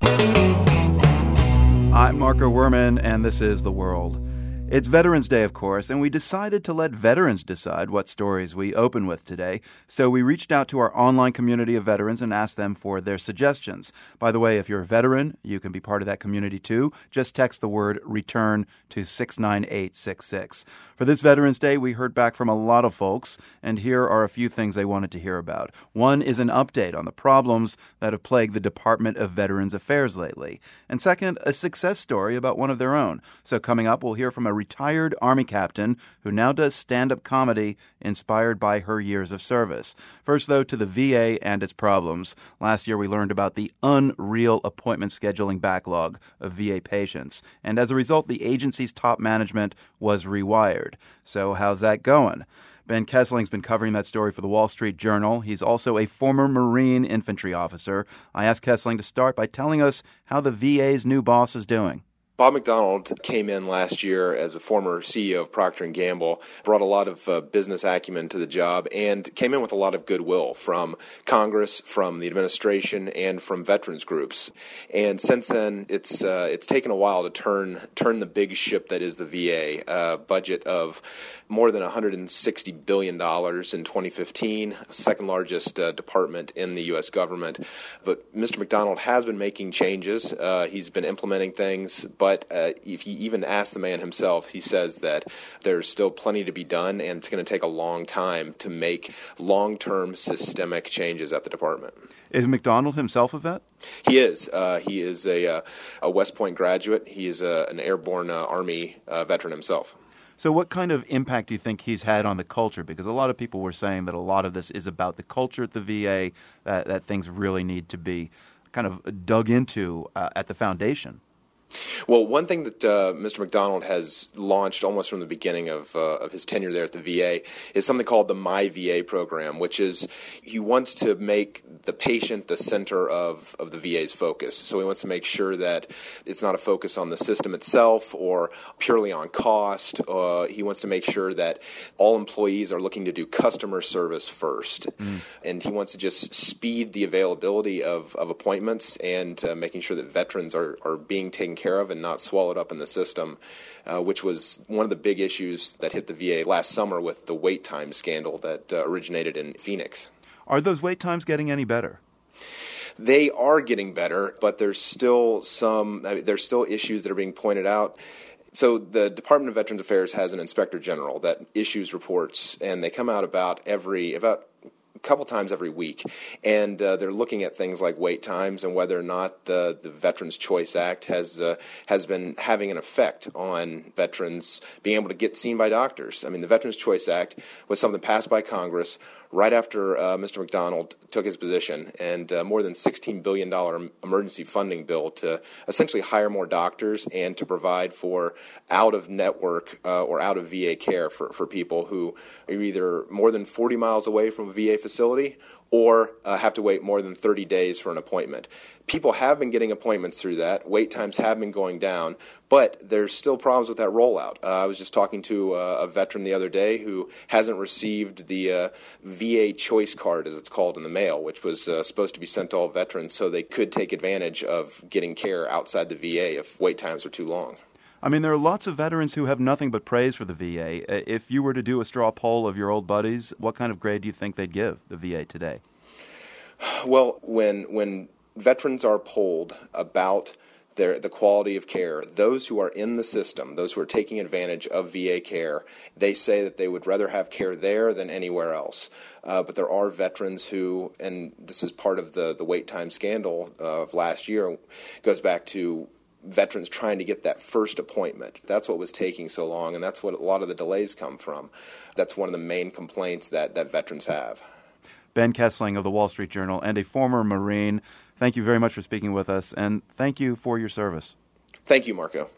I'm Marco Werman, and this is The World. It's Veterans Day, of course, and we decided to let veterans decide what stories we open with today. So we reached out to our online community of veterans and asked them for their suggestions. By the way, if you're a veteran, you can be part of that community too. Just text the word RETURN to 69866. For this Veterans Day, we heard back from a lot of folks, and here are a few things they wanted to hear about. One is an update on the problems that have plagued the Department of Veterans Affairs lately. And second, a success story about one of their own. So coming up, we'll hear from a retired Army captain who now does stand-up comedy inspired by her years of service. First, though, to the VA and its problems. Last year, we learned about the unreal appointment scheduling backlog of VA patients. And as a result, the agency's top management was rewired. So how's that going? Ben Kessling's been covering that story for the Wall Street Journal. He's also a former Marine infantry officer. I asked Kessling to start by telling us how the VA's new boss is doing. Bob McDonald came in last year as a former CEO of Procter & Gamble, brought a lot of business acumen to the job, and came in with a lot of goodwill from Congress, from the administration, and from veterans groups. And since then, it's taken a while to turn the big ship that is the VA, budget of more than $160 billion in 2015, second largest department in the U.S. government. But Mr. McDonald has been making changes. He's been implementing things, but if you even ask the man himself, he says that there's still plenty to be done, and it's going to take a long time to make long-term systemic changes at the department. Is McDonald himself a vet? He is. He is a West Point graduate. He is an airborne Army veteran himself. So what kind of impact do you think he's had on the culture? Because a lot of people were saying that a lot of this is about the culture at the VA, that things really need to be kind of dug into at the foundation. Well, one thing that Mr. McDonald has launched almost from the beginning of his tenure there at the VA is something called the My VA program, which is he wants to make the patient the center of the VA's focus. So he wants to make sure that it's not a focus on the system itself or purely on cost. He wants to make sure that all employees are looking to do customer service first. And he wants to just speed the availability of appointments and making sure that veterans are being taken care of and not swallowed up in the system, which was one of the big issues that hit the VA last summer with the wait time scandal that originated in Phoenix. Are those wait times getting any better? They are getting better, but there's still issues that are being pointed out. So the Department of Veterans Affairs has an inspector general that issues reports, and they come out about a couple times every week, and they're looking at things like wait times and whether or not the Veterans Choice Act has been having an effect on veterans being able to get seen by doctors. I mean, the Veterans Choice Act was something passed by Congress right after Mr. McDonald took his position, and more than $16 billion emergency funding bill to essentially hire more doctors and to provide for out-of-network or out-of-VA care for people who are either more than 40 miles away from a VA facility or have to wait more than 30 days for an appointment. People have been getting appointments through that. Wait times have been going down, but there's still problems with that rollout. I was just talking to a veteran the other day who hasn't received the VA choice card, as it's called, in the mail, which was supposed to be sent to all veterans so they could take advantage of getting care outside the VA if wait times are too long. I mean, there are lots of veterans who have nothing but praise for the VA. If you were to do a straw poll of your old buddies, what kind of grade do you think they'd give the VA today? Well, when veterans are polled about the quality of care, those who are in the system, those who are taking advantage of VA care, they say that they would rather have care there than anywhere else. But there are veterans who, and this is part of the wait time scandal of last year, goes back to veterans trying to get that first appointment. That's what was taking so long, and that's what a lot of the delays come from. That's one of the main complaints that veterans have. Ben Kessling of the Wall Street Journal and a former Marine, thank you very much for speaking with us, and thank you for your service. Thank you, Marco.